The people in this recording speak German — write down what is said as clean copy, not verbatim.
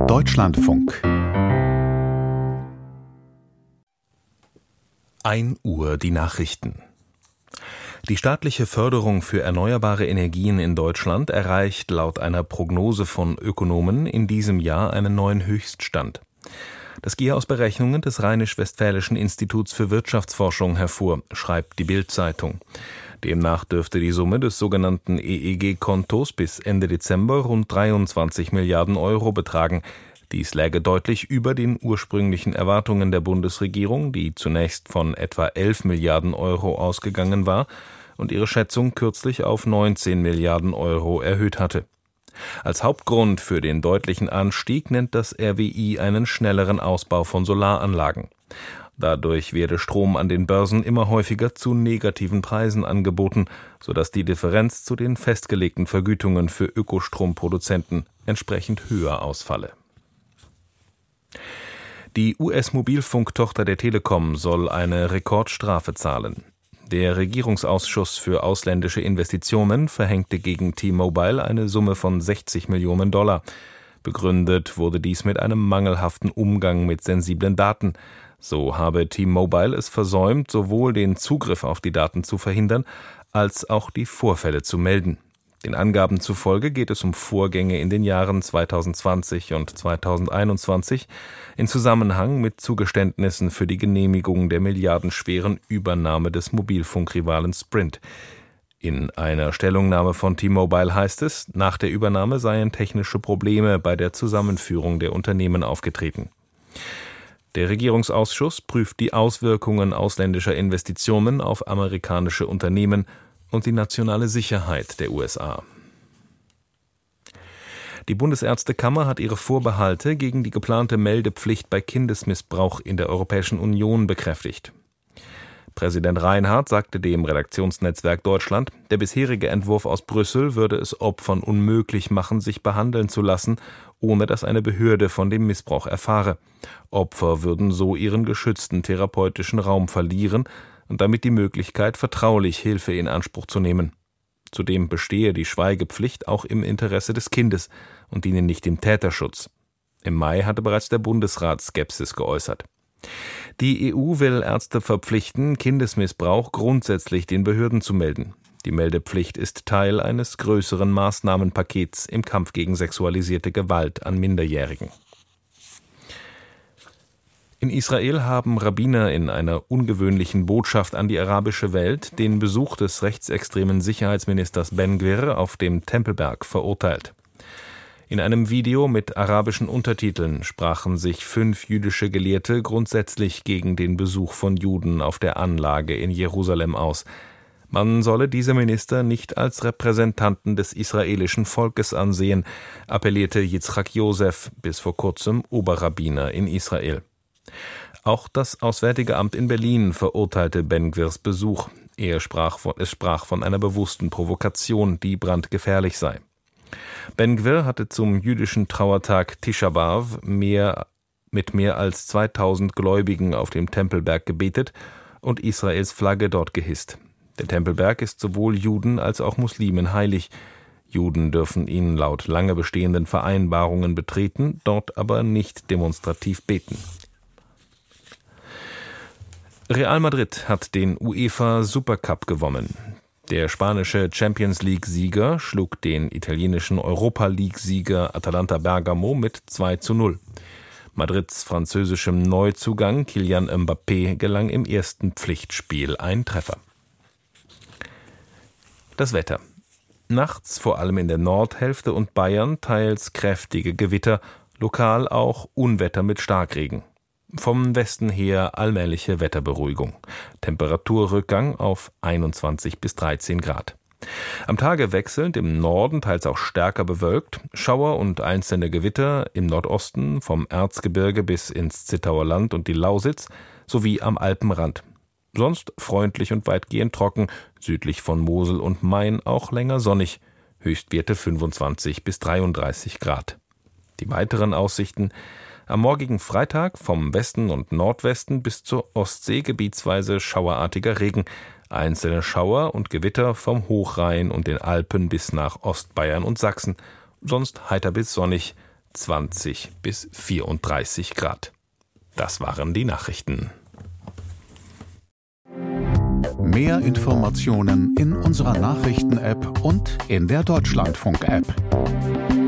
Deutschlandfunk. 1 Uhr die Nachrichten. Die staatliche Förderung für erneuerbare Energien in Deutschland erreicht laut einer Prognose von Ökonomen in diesem Jahr einen neuen Höchststand. Das gehe aus Berechnungen des Rheinisch-Westfälischen Instituts für Wirtschaftsforschung hervor, schreibt die Bild-Zeitung. Demnach dürfte die Summe des sogenannten EEG-Kontos bis Ende Dezember rund 23 Milliarden Euro betragen. Dies läge deutlich über den ursprünglichen Erwartungen der Bundesregierung, die zunächst von etwa 11 Milliarden Euro ausgegangen war und ihre Schätzung kürzlich auf 19 Milliarden Euro erhöht hatte. Als Hauptgrund für den deutlichen Anstieg nennt das RWI einen schnelleren Ausbau von Solaranlagen. Dadurch werde Strom an den Börsen immer häufiger zu negativen Preisen angeboten, sodass die Differenz zu den festgelegten Vergütungen für Ökostromproduzenten entsprechend höher ausfalle. Die US-Mobilfunktochter der Telekom soll eine Rekordstrafe zahlen. Der Regierungsausschuss für ausländische Investitionen verhängte gegen T-Mobile eine Summe von $60 Millionen. Begründet wurde dies mit einem mangelhaften Umgang mit sensiblen Daten. So habe T-Mobile es versäumt, sowohl den Zugriff auf die Daten zu verhindern, als auch die Vorfälle zu melden. Den Angaben zufolge geht es um Vorgänge in den Jahren 2020 und 2021 in Zusammenhang mit Zugeständnissen für die Genehmigung der milliardenschweren Übernahme des Mobilfunkrivalen Sprint. In einer Stellungnahme von T-Mobile heißt es, nach der Übernahme seien technische Probleme bei der Zusammenführung der Unternehmen aufgetreten. Der Regierungsausschuss prüft die Auswirkungen ausländischer Investitionen auf amerikanische Unternehmen und die nationale Sicherheit der USA. Die Bundesärztekammer hat ihre Vorbehalte gegen die geplante Meldepflicht bei Kindesmissbrauch in der Europäischen Union bekräftigt. Präsident Reinhardt sagte dem Redaktionsnetzwerk Deutschland, der bisherige Entwurf aus Brüssel würde es Opfern unmöglich machen, sich behandeln zu lassen, ohne dass eine Behörde von dem Missbrauch erfahre. Opfer würden so ihren geschützten therapeutischen Raum verlieren und damit die Möglichkeit, vertraulich Hilfe in Anspruch zu nehmen. Zudem bestehe die Schweigepflicht auch im Interesse des Kindes und diene nicht dem Täterschutz. Im Mai hatte bereits der Bundesrat Skepsis geäußert. Die EU will Ärzte verpflichten, Kindesmissbrauch grundsätzlich den Behörden zu melden. Die Meldepflicht ist Teil eines größeren Maßnahmenpakets im Kampf gegen sexualisierte Gewalt an Minderjährigen. In Israel haben Rabbiner in einer ungewöhnlichen Botschaft an die arabische Welt den Besuch des rechtsextremen Sicherheitsministers Ben Gvir auf dem Tempelberg verurteilt. In einem Video mit arabischen Untertiteln sprachen sich 5 jüdische Gelehrte grundsätzlich gegen den Besuch von Juden auf der Anlage in Jerusalem aus. Man solle diese Minister nicht als Repräsentanten des israelischen Volkes ansehen, appellierte Yitzchak Yosef, bis vor kurzem Oberrabbiner in Israel. Auch das Auswärtige Amt in Berlin verurteilte Ben Gvirs Besuch. Es sprach von einer bewussten Provokation, die brandgefährlich sei. Ben Gvir hatte zum jüdischen Trauertag Tisha B'Av mit mehr als 2000 Gläubigen auf dem Tempelberg gebetet und Israels Flagge dort gehisst. Der Tempelberg ist sowohl Juden als auch Muslimen heilig. Juden dürfen ihn laut lange bestehenden Vereinbarungen betreten, dort aber nicht demonstrativ beten. Real Madrid hat den UEFA Supercup gewonnen. Der spanische Champions-League-Sieger schlug den italienischen Europa-League-Sieger Atalanta Bergamo mit 2:0. Madrids französischem Neuzugang Kylian Mbappé gelang im ersten Pflichtspiel ein Treffer. Das Wetter. Nachts vor allem in der Nordhälfte und Bayern teils kräftige Gewitter, lokal auch Unwetter mit Starkregen. Vom Westen her allmähliche Wetterberuhigung. Temperaturrückgang auf 21 bis 13 Grad. Am Tage wechselnd im Norden teils auch stärker bewölkt, Schauer und einzelne Gewitter im Nordosten vom Erzgebirge bis ins Zittauer Land und die Lausitz sowie am Alpenrand. Sonst freundlich und weitgehend trocken, südlich von Mosel und Main auch länger sonnig, Höchstwerte 25 bis 33 Grad. Die weiteren Aussichten: am morgigen Freitag vom Westen und Nordwesten bis zur Ostsee gebietsweise schauerartiger Regen, einzelne Schauer und Gewitter vom Hochrhein und den Alpen bis nach Ostbayern und Sachsen, sonst heiter bis sonnig, 20 bis 34 Grad. Das waren die Nachrichten. Mehr Informationen in unserer Nachrichten-App und in der Deutschlandfunk-App.